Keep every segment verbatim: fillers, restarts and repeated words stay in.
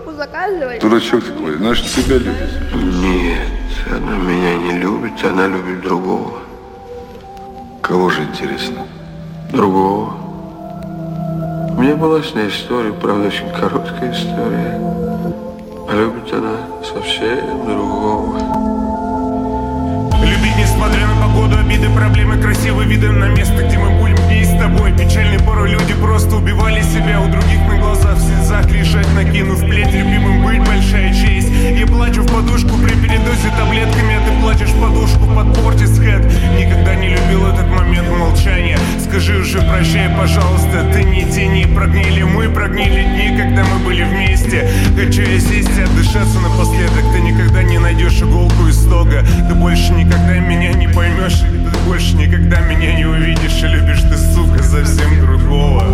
Девушку заказывать? Дурачок такой, значит, тебя любит. Нет, она меня не любит, она любит другого. Кого же, интересно? Другого. У меня была с ней история, правда, очень короткая история. А любит она совсем другого. Любить, несмотря на погоду, обиды, проблемы, красивые виды на место, где мы будем дней с тобой. Печальный порой люди просто убивали себя, у других на глазах в слезах лежать, накинув плеть. Любимым быть большая честь. Я плачу в подушку при передозе таблетками, а ты плачешь в подушку под портисхэт. Никогда не любил этот момент молчания. Скажи уже прощай, пожалуйста, ты не тяни. Прогнили мы, прогнили дни, когда мы были вместе. Хочу я сесть и отдышаться напоследок. Ты никогда не найдешь иголку из стога. Ты больше никогда меня не поймешь, и ты больше никогда меня не увидишь. И любишь ты, сука, совсем другого.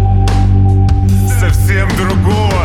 Совсем другого.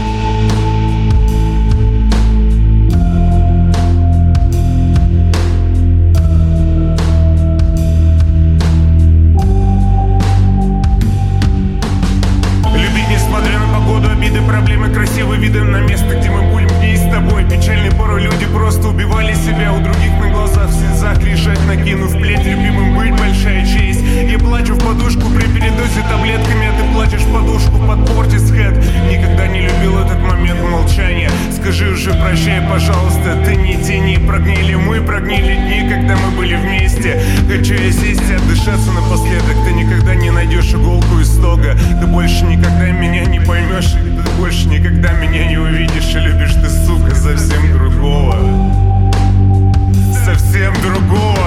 Любить, несмотря на погоду, обиды, проблемы, красивые виды на место, где мы будем дней с тобой. Печальный порой люди просто убивали себя, у других на глазах в слезах лежать, накинув плеть. Любимым быть большая честь. Я плачу в подушку при передозе таблетками, а ты плачешь в подушку под портисхэт. Никогда не любил этот момент молчания. Скажи уже прощай, пожалуйста, ты не тяни. Прогнили мы, прогнили дни, когда мы были вместе. Хочу я сесть и отдышаться напоследок. Ты никогда не найдешь иголку из стога. Ты больше никогда меня не поймешь, и ты больше никогда меня не увидишь. И любишь ты, сука, совсем другого. Совсем другого.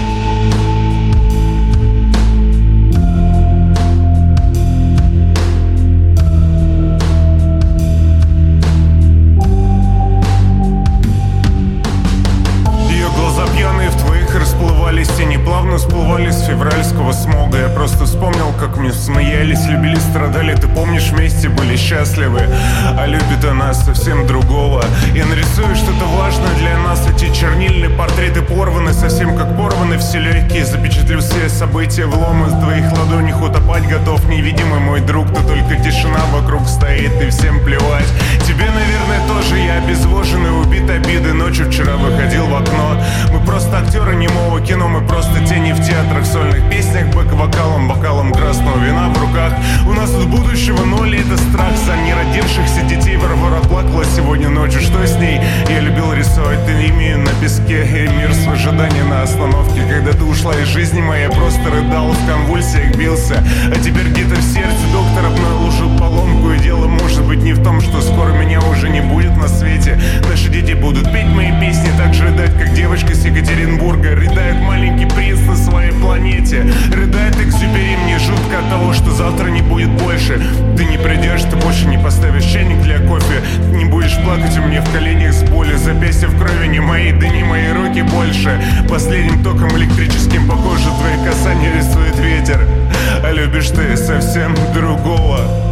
Расплывались тени, плавно всплывали с февральского смога. Я просто вспомнил, как мы смеялись, любили, страдали. Ты помнишь, вместе были счастливы. А любит она совсем другого. Я нарисую что-то важное для нас. Эти чернильные портреты порваны, совсем как порваны все легкие. Запечатлю все события в лом из твоих ладонях. Утопать готов, невидимый мой друг. То только тишина вокруг стоит, и всем плевать. Тебе, наверное, тоже я обезвожен и убит обиды. Ночью вчера выходил в окно. Мы просто актеры немого кино, мы просто тени в театрах, сольных песнях, бэк-вокалом, бокалом красного вина в руках. У нас тут будущего ноль, и это страх за неродившихся детей. Варвара плакала сегодня ночью, что с ней? Я любил рисовать ими на песке, и мир с ожиданием на остановке. Когда ты ушла из жизни моей, я просто рыдал, в конвульсиях бился. А теперь где-то в сердце доктор обнаружил поломку. И дело может быть не в том, что скоро меня уже не будет на свете. Наши дети будут петь мои песни, так же рыдать, как девочка с Екатеринбурга. Рыдает маленький принц на своей планете. Рыдает Экзюпери, мне жутко от того, что завтра не будет больше. Ты не придешь, ты больше не поставишь чайник для кофе. Ты не будешь плакать у меня в коленях с болью. Запястья в крови не мои, да не мои руки больше. Последним током электрическим по коже твои касания рисует ветер. А любишь ты совсем другого.